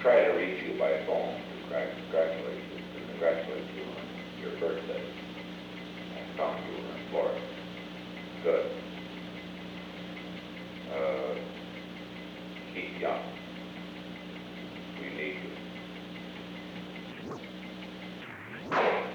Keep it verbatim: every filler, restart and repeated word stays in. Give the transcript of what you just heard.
try to reach you by phone to congrat- congratulate you, to congratulate you on your birthday. I found you were in Florida. Good. Uh, Keith Young.